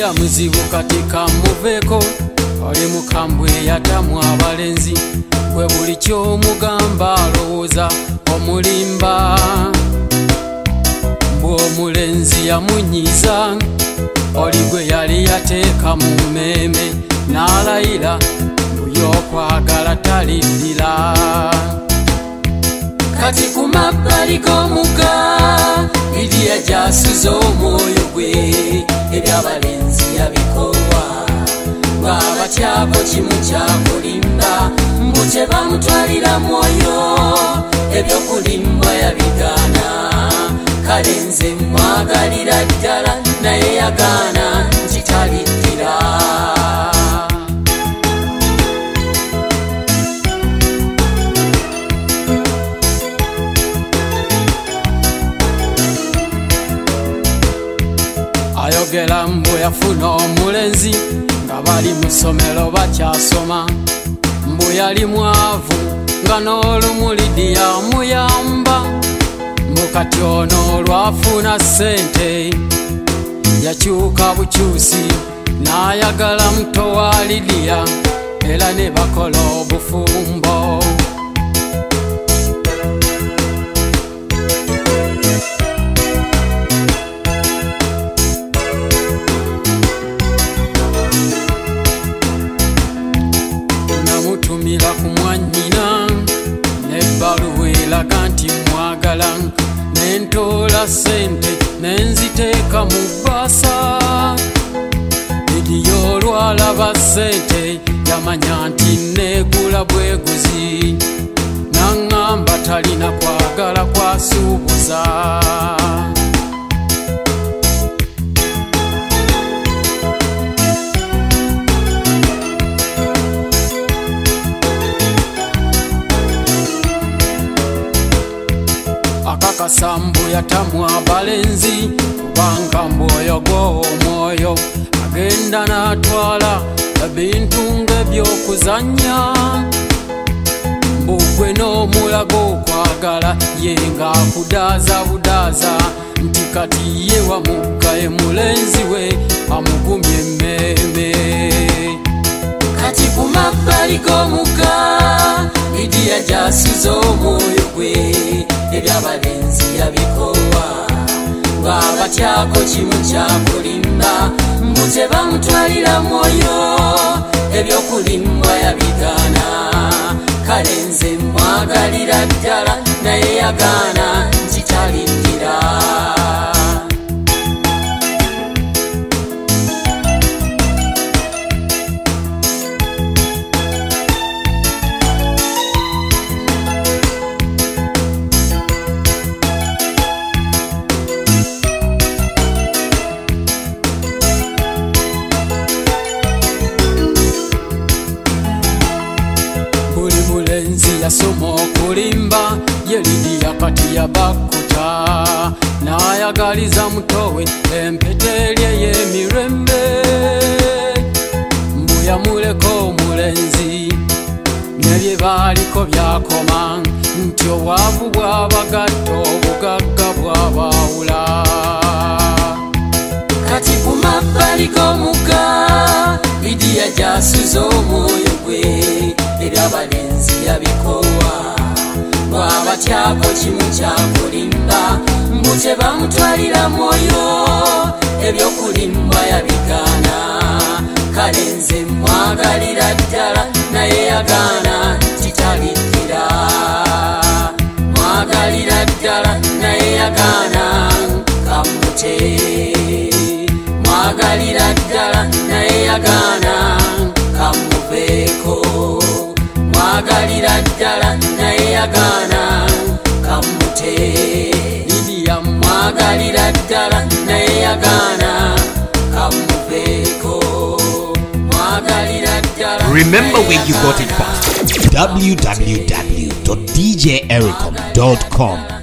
Lidia muzibu katika muveko oli mukambwe yatamu abalenzi gwe buli ky'omugamba alowooza omulimba bw'omulenzi yamunyiza oli gwe yali yateeka mu mmeeme n'alayira y'okwagala taliddira kati ku mabbali g'omugga Lidia gy'asuza omwoyo gwe eby'abalenzi yabikoowa bw'abatyako kimu kyakulimba mbu tebamutwalira mwoyo ebyokulimba yabigaana kale nze mwagalira ddala naye yagaana nti taliddira ayogera mbu yafuna omulenzi nga bali mu ssomero bakyasoma mbu yali mwavu nga n'olumu Lidia amuyamba mbu kati ono olwafuna ssente yakyuka bukyusi n'ayagala muto wa Lidia era ne bakola obufumbo namutumira ku mwannyina n'ebbaluwa eraga nti mwagala nentoola ssente nenziteeka mu bbaasa Lidia olwalaba ssente yamanya nti neegula bweguzi n'aŋŋamba talina kwagala kwasuubuza akakasambu yatamu abalenzi kubanga mwoyo gw'omwoyo agenda n'atwala ebintu ng'ebyokuzannya mbugwe n'omulago okwagala ye ng'akudaaza budaaza nti kati ye wamuggaye mulenzi we amugumye emmeeme kati ku mabbali g'omugga Lidia gy'asuza omwoyo gwe eby'abalenzi yabikoowa bw'abatyako kimu kyakulimba mbu tebamutwalira mwoyo ebyokulimba yabigaana kale nze mwagalira ddala naye yagaana nti taliddira yasoma okulimba ye Lidia kati yabakuta n'ayagaliza mutowe empeta eri ey'emirembe mbu yamuleka omulenzi ne bye baaliko byakoma nti obwavu bw'abagatta obugagga bw'abaawula kati ku mabbali g'omugga Lidia gy'asuza omwoyo gwe eby'abalenzi yabikoowa bw'abatyako kimu kyakulimba mbu tebamutwalira mwoyo ebyokulimba yabigaana kale nze mwagalira ddala naye yagaana nti taliddira mwagalira ddala naye yagaana kamute mwagalira ddala naye yagaana kamuveeko mwagalira ddala naye yagaana kamute Lidia mwagalira ddala naye yagaana kamuveeko mwagalira ddala. Remember where you got it from. www.djericom.com